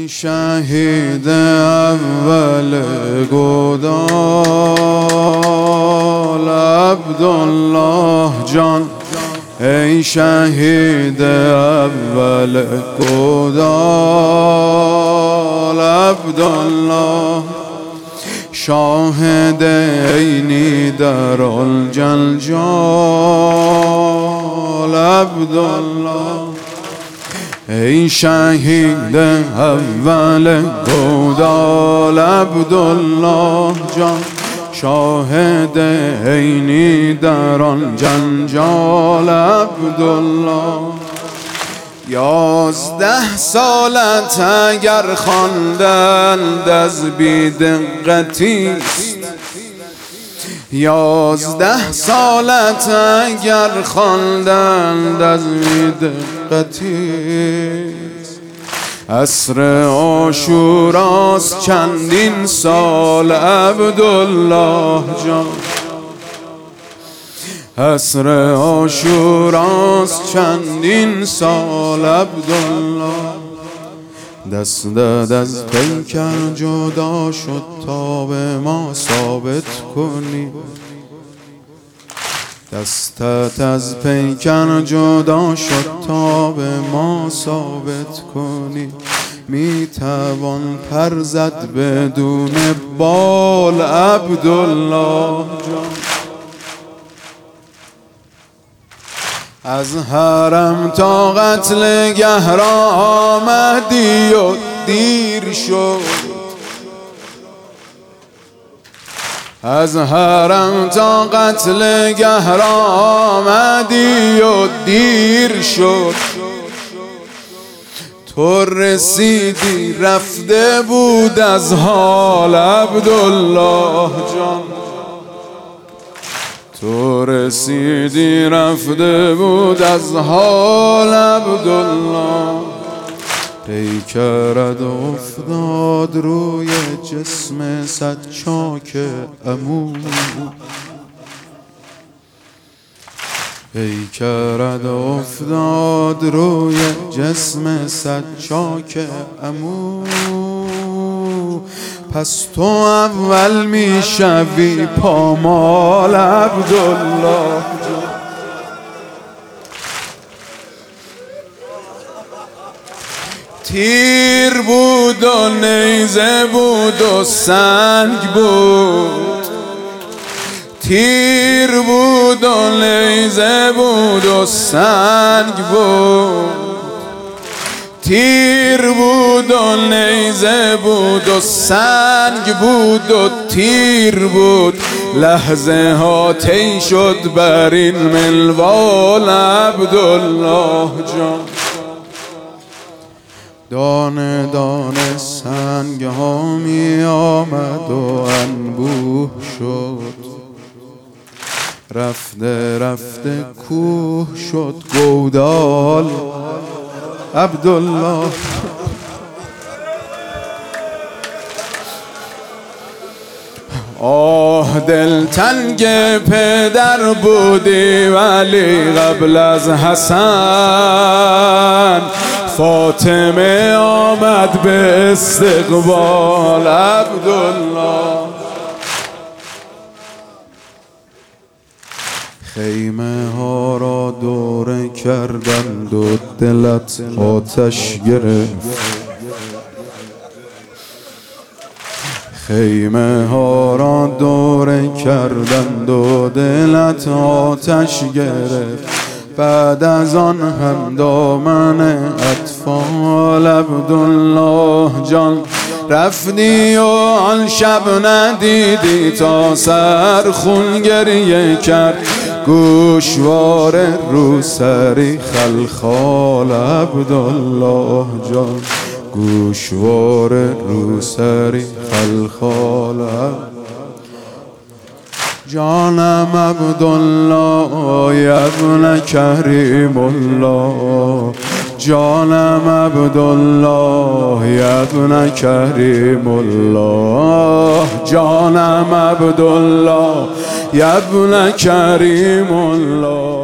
شهید اول گودال عبدالله جان، ای شهید اول گودال عبدالله، شاهد عینی در الجلجال عبدالله، ای شهید اول گودال عبدالله جان، شاهد عینی در آن جنجال عبدالله. 11 سالت اگر خواندند از بی‌دقتیست، 11 سالت اگر خواندند از بی‌دقتیست، عصر عاشوراست چندین سال عبدالله جان، عصر عاشوراست چندین سال عبدالله، دستت از پیکر جدا شد تا به ما ثابت کنی، دستت از پیکر جدا شد تا به ما ثابت کنی، می توان پر زد بدون بال عبدالله جان، از حرم تا قتلگه را آمدی و دیر شد، از حرم تا قتلگه را آمدی و دیر شد، تو رسیدی رفته بود از حال عبدالله جان، تو رسیدی رفته بود از حال عبدالله، پیکرت افتاد روی جسم صد چاک عمو، پیکرت افتاد روی جسم صد چاک عمو، پس تو اول می شوی پامال عبدالله جان، تیر بود و نیزه بود و سنگ بود، تیر بود و نیزه بود و سنگ بود، تیر بود و نیزه بود و سنگ بود و تیر بود، لحظه ها طی شد بر این منوال عبدالله جان، دانه دانه سنگ ها می آمد و انبوه شد، رفته رفته کوه شد گودال عبدالله، آه دلتنگ پدر بودی ولی قبل از حسن فاطمه آمد به استقبال عبدالله، خیمه ها را دوره کردند و دلت آتش گرفت، خیمه ها را دوره کردند و دلت آتش گرفت، بعد از آن هم دامن اطفال عبدالله جان، رفتی و آن شب ندیدی تا سر خون گریه کرد، گوشوار روسری خلخال عبدالله جان، گوشوار روسری خلخال جانم عبدالله یا ابن کریم الله، جانم عبدالله یا ابن کریم الله، جانم عبدالله یا ابن کریم الله.